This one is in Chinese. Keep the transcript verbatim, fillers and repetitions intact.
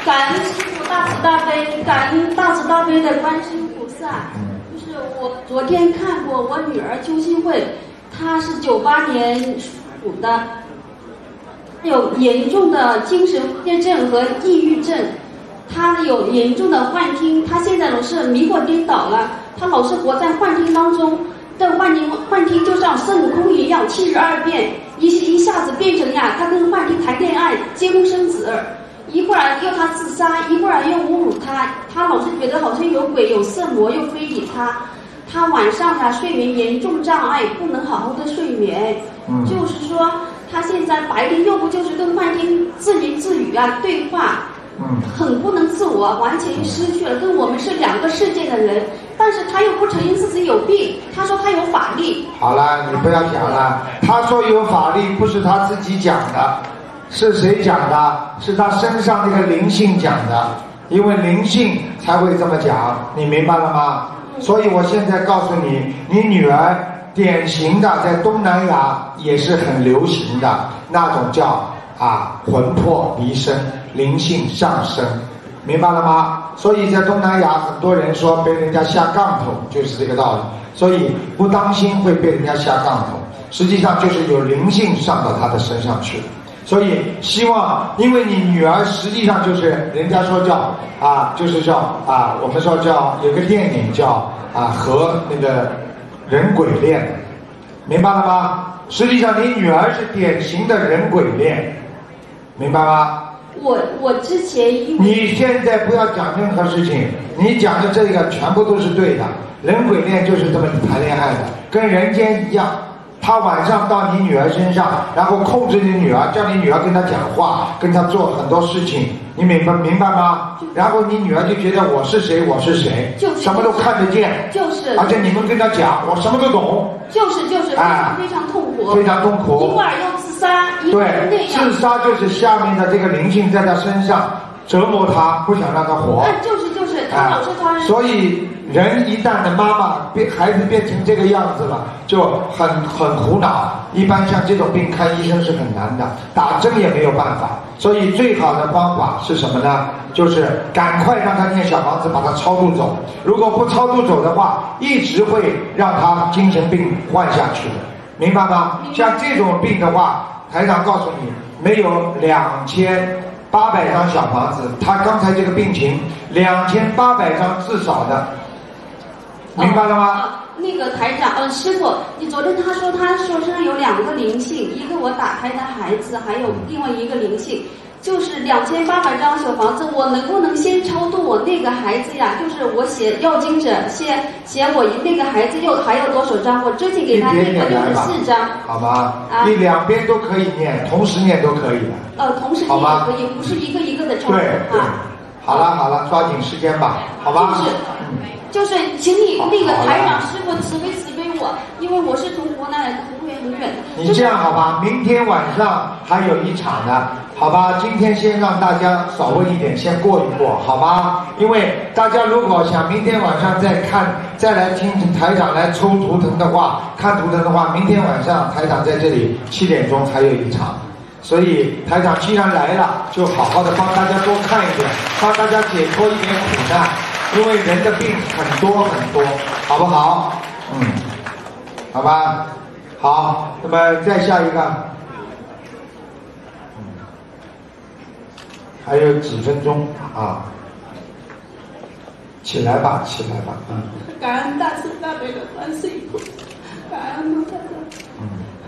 感恩师父大慈大悲，感恩大慈大悲的观世音菩萨。就是我昨天看过我女儿邱新慧，她是九八年属的，有严重的精神分裂症和抑郁症，她有严重的幻听，她现在老是迷惑颠倒了，她老是活在幻听当中。这幻听幻听就像孙悟空一样，七十二变，一一下子变成呀，他跟幻听谈恋爱，结婚生子。一会儿又他自杀，一会儿又侮辱他，他老是觉得好像有鬼有色魔又非礼他，他晚上呢睡眠严重障碍，不能好好的睡眠。嗯，就是说他现在白天又不就是跟幻听自言自语啊对话，嗯，很不能自我，完全失去了，跟我们是两个世界的人。但是他又不承认自己有病，他说他有法力。 好了，你不要讲了，他说有法力不是他自己讲的。是谁讲的？是他身上那个灵性讲的，因为灵性才会这么讲，你明白了吗？所以我现在告诉你，你女儿典型的在东南亚也是很流行的那种叫啊魂魄离身，灵性上升，明白了吗？所以在东南亚很多人说被人家下杠头，就是这个道理。所以不当心会被人家下杠头，实际上就是有灵性上到他的身上去了。所以希望，因为你女儿实际上就是人家说叫啊，就是叫啊，我们说叫有个电影叫啊和那个人鬼恋，明白了吗？实际上你女儿是典型的人鬼恋，明白吗？ 我我之前你现在不要讲任何事情，你讲的这个全部都是对的。人鬼恋就是这么谈恋爱的，跟人间一样。他晚上到你女儿身上，然后控制你女儿，叫你女儿跟他讲话，跟他做很多事情，你明白明白吗？然后你女儿就觉得我是谁，我是谁， 就是什么都看得见， 就是， 而且你们跟他讲，我什么都懂， 就是就是非常非常痛苦， 非常痛苦。 一会儿又自杀，一会儿那样。 对，自杀就是下面的这个灵性在他身上折磨他，不想让他活。 嗯，就是就是，他老是他。 所以。人一旦的妈妈变孩子变成这个样子了，就很很苦恼。一般像这种病看医生是很难的，打针也没有办法。所以最好的方法是什么呢？就是赶快让他念小房子，把他超度走。如果不超度走的话，一直会让他精神病患下去的，明白吗？像这种病的话，台长告诉你，没有两千八百张小房子，他刚才这个病情两千八百张至少的。明白了吗？ 哦、那个台长，嗯、呃，师傅，你昨天他说他说身上有两个灵性，一个我打胎的孩子，还有另外一个灵性，就是两千八百张小房子，我能不能先超度我那个孩子呀？就是我写要经者，先写我那个孩子又还有多少张？我之前给他念过六十四张， 好吗？啊，你两边都可以念，同时念都可以的。 呃，同时念也可以，不是一个一个的超度啊。 好了好了，抓紧时间吧，好吧？ 就是。嗯就是请你那个台长师傅慈悲慈悲我，因为我是从湖南来的，很远很远。 你这样好吧，明天晚上还有一场的，好吧？今天先让大家少问一点，先过一过，好吧？因为大家如果想明天晚上再看，再来听台长来抽图腾的话，看图腾的话，明天晚上台长在这里七点钟还有一场。所以台长既然来了，就好好的帮大家多看一点，帮大家解脱一点苦难。因为人的病很多很多，好不好？嗯，好吧，好，那么再下一个，嗯，还有几分钟啊，起来吧，起来吧，嗯。 感恩大慈大悲的观世音菩萨，感恩菩萨。嗯。